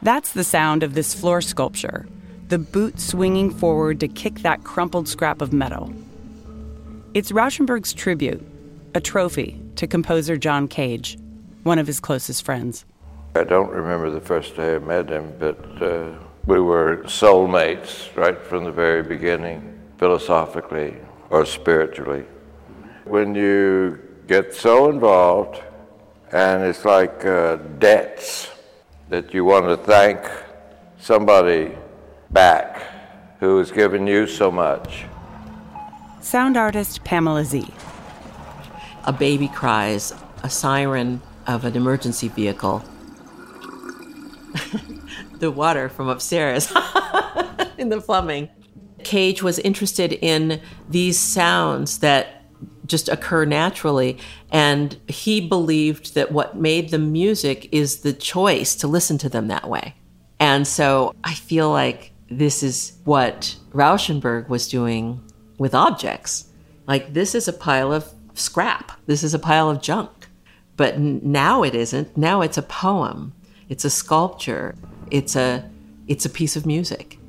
That's the sound of this floor sculpture, the boot swinging forward to kick that crumpled scrap of metal. It's Rauschenberg's tribute, a trophy to composer John Cage, one of his closest friends. I don't remember the first day I met him, but we were soulmates right from the very beginning, philosophically or spiritually. When you get so involved, and it's like debts that you want to thank somebody back who has given you so much. Sound artist Pamela Z. A baby cries, a siren of an emergency vehicle. The water from upstairs in the plumbing. Cage was interested in these sounds that just occur naturally, and he believed that what made them music is the choice to listen to them that way. And so I feel like this is what Rauschenberg was doing with objects. Like, this is a pile of scrap. This is a pile of junk. But now it isn't. Now it's a poem. It's a sculpture. It's a piece of music.